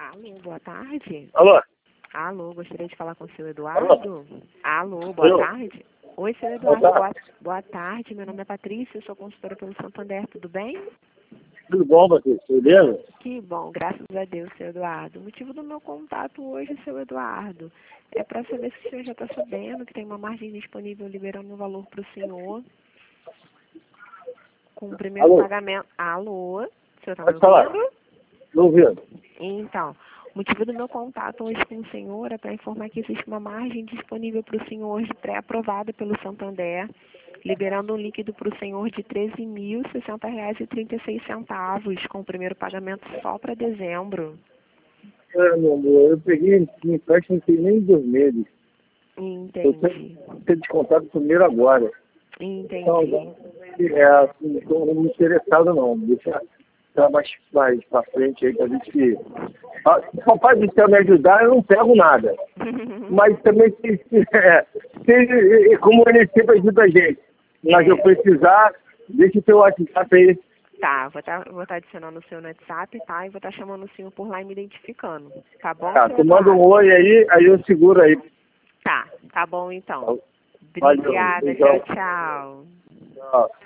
Alô, boa tarde. Alô? Alô, gostaria de falar com o seu Alô? Eduardo. Alô, boa Alô? tarde. Oi, seu Boa Eduardo, tarde. boa tarde. Meu nome é Patrícia, eu sou consultora pelo Santander, tudo bem? Tudo bom, Patrícia? Beleza? Que bom, graças a Deus, seu Eduardo. O motivo do meu contato hoje, seu Eduardo, é para saber se o senhor já está sabendo que tem uma margem disponível liberando um valor para o senhor com o primeiro Alô? pagamento. Alô, o senhor está me Pode falar. ouvindo? Não ouvindo. Então, o motivo do meu contato hoje com o senhor é para informar que existe uma margem disponível para o senhor de pré-aprovada pelo Santander, liberando um líquido para o senhor de R$ 13.060,36, com o primeiro pagamento só para dezembro. Meu amor, eu peguei esse empréstimo não tem nem 2 meses. Eu Entendi. tenho que ter descontado primeiro agora. Então, Entendi. não estou interessado não. Deixa mais pra frente aí que a gente... Se o Papai do Céu me ajudar, eu não pego nada. Mas também, como ele sempre ajuda a gente. Mas eu precisar, deixa o teu WhatsApp aí. Tá, vou tá adicionando o seu no WhatsApp, tá? E vou estar chamando o senhor por lá e me identificando. Tá bom, Tá, seu tu manda um Eduardo? oi aí eu seguro aí. Tá bom então. Valeu, Obrigada, então. tchau, tchau. Tchau.